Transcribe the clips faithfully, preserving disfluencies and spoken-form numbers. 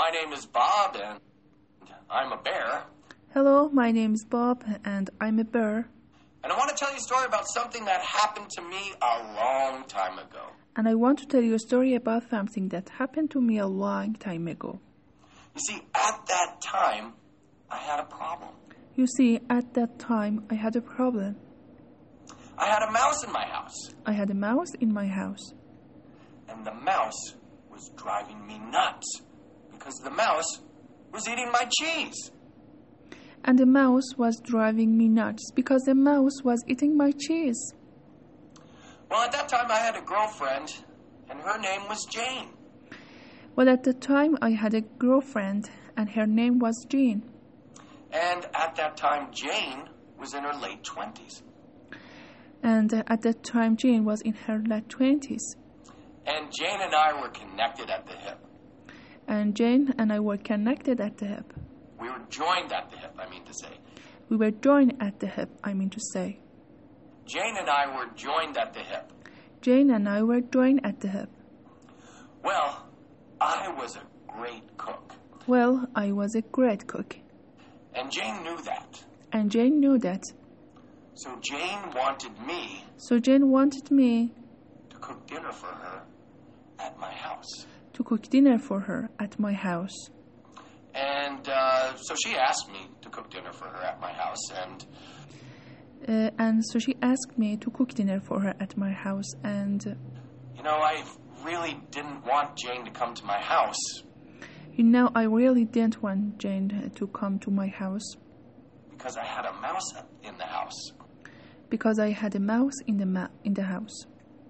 my name is Bob, and I'm a bear. Hello, my name is Bob, and I'm a bear. And I want to tell you a story about something that happened to me a long time ago. And I want to tell you a story about something that happened to me a long time ago. You see, at that time, I had a problem. You see, at that time, I had a problem. I had a mouse in my house. I had a mouse in my house. And the mouse was driving me nuts because the mouse was eating my cheese. And the mouse was driving me nuts because the mouse was eating my cheese. Well, at that time, I had a girlfriend, and her name was Jane. Well, at the time, I had a girlfriend, and her name was Jane. And at that time, Jane was in her late twenties. And uh, at that time, Jane was in her late twenties. And Jane and I were connected at the hip. And Jane and I were connected at the hip. We were joined at the hip, I mean to say. We were joined at the hip, I mean to say. Jane and I were joined at the hip. Jane and I were joined at the hip. Well, I was a great cook. Well, I was a great cook. And Jane knew that. And Jane knew that. So Jane wanted me So Jane wanted me to cook dinner for her at my house. To cook dinner for her at my house. And uh, so she asked me to cook dinner for her at my house, and... Uh, and so she asked me to cook dinner for her at my house, and... Uh, you know, I really didn't want Jane to come to my house. You know, I really didn't want Jane to come to my house. Because I had a mouse in the house. Because I had a mouse in the ma- in the house.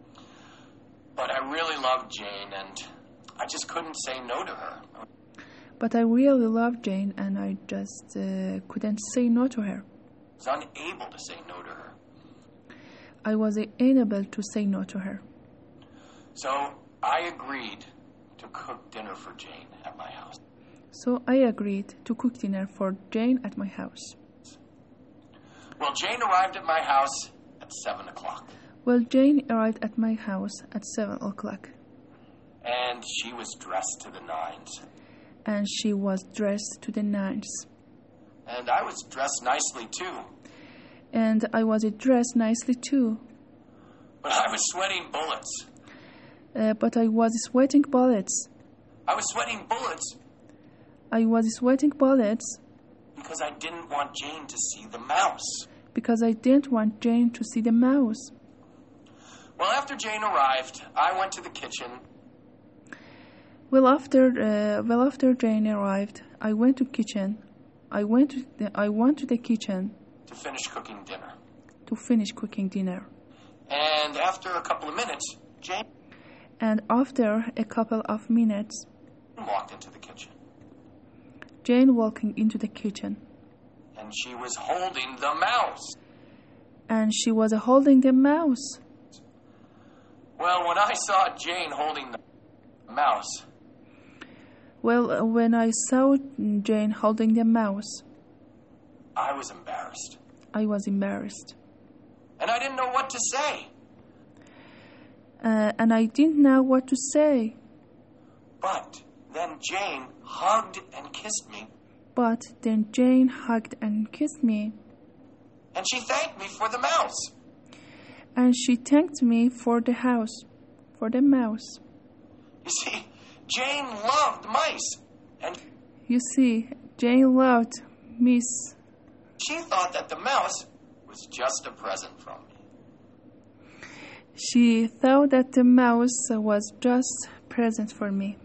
But I really loved Jane, and I just couldn't say no to her. But I really loved Jane, and I just uh, couldn't say no to her. I was unable to say no to her. I was unable to say no to her. So I agreed to cook dinner for Jane at my house. So I agreed to cook dinner for Jane at my house. Well, Jane arrived at my house at seven o'clock. Well, Jane arrived at my house at seven o'clock. And she was dressed to the nines. And she was dressed to the nines. And I was dressed nicely, too. And I was dressed nicely, too. But I was sweating bullets. Uh, but I was sweating bullets. I was sweating bullets. I was sweating bullets. Because I didn't want Jane to see the mouse. Because I didn't want Jane to see the mouse. Well, after Jane arrived, I went to the kitchen. Well, after uh, well after Jane arrived, I went to kitchen. I went to the, I went to the kitchen to finish cooking dinner. To finish cooking dinner. And after a couple of minutes, Jane. And after a couple of minutes, walked into the kitchen. Jane walking into the kitchen. And she was holding the mouse. And she was holding the mouse. Well, when I saw Jane holding the mouse. Well, when I saw Jane holding the mouse, I was embarrassed. I was embarrassed. And I didn't know what to say. Uh, and I didn't know what to say. But then Jane hugged and kissed me. But then Jane hugged and kissed me. And she thanked me for the mouse. And she thanked me for the house, for the mouse. You see, Jane loved mice. And you see, Jane loved mice. She thought that the mouse was just a present from me. She thought that the mouse was just a present for me.